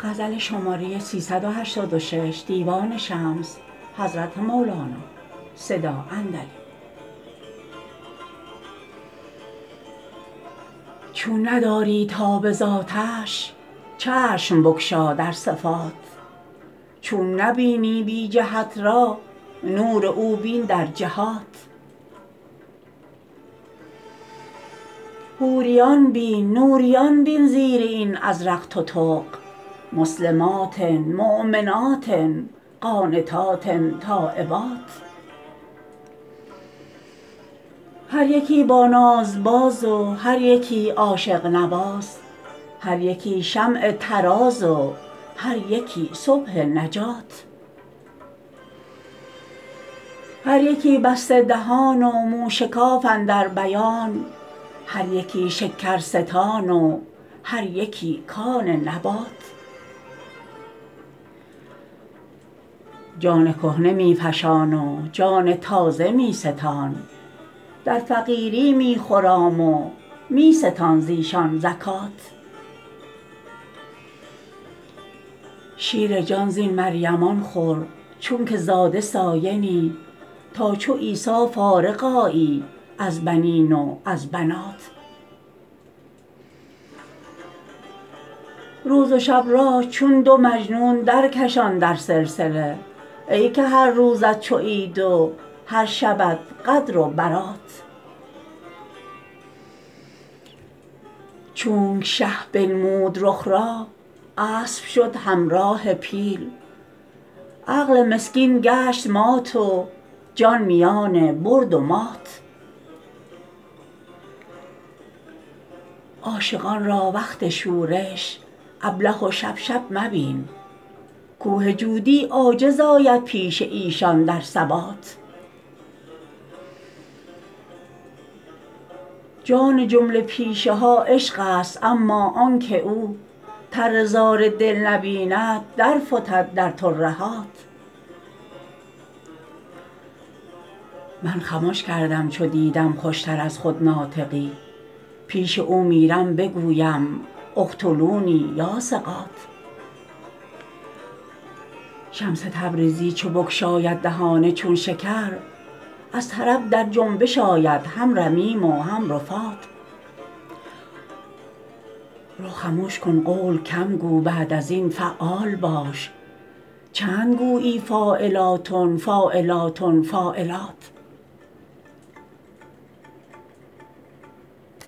چون نداری تاب ذاتش چشم بگشا در صفات چون نبینی بی جهت را نور او بین در جهات حوریان بین نوریان بین زیر این ازرق تتق مسلمات مؤمنات قانتات تایبات هر یکی با ناز باز و هر یکی عاشق نواز هر یکی شمع طراز و هر یکی صبح نجات هر یکی بسته دهان و موشکاف اندر بیان هر یکی شکرستان و هر یکی کان نبات جان کهنه می فشان و جان تازه می ستان در فقیری می خرام و می ستان ز ایشان زکات شیر جان زین مریمان خور چونک زاده سایه نی تا چو عیسی فارغ آیی از بنین و از بنات روز و شب را چون دو مجنون درکشان در سلسله ای که هر روزت چو عید و هر شبت قدر و برات چونک شه بنمود رخ را اسب شد همراه پیل عقل مسکین گشت مات و جان میان برد و مات عاشقان را وقت شورش ابله و شپ شپ مبین کوه جودی عاجز آید پیش ایشان در ثبات جان جمله پیشه ها عشقست اما آنک او تره زار دل نبیند درفتد در ترهات من خمش کردم چو دیدم خوشتر از خود ناطقی پیش او میرم بگویم اقتلونی یا ثقات شمس تبریزی چو بگشاید دهان چون شکر از طرب در جنبش آید هم رمیم و هم رفات رو خمش کن قول کم گو بعد از این فعال باش چند گویی فاعلاتن فاعلاتن فاعلات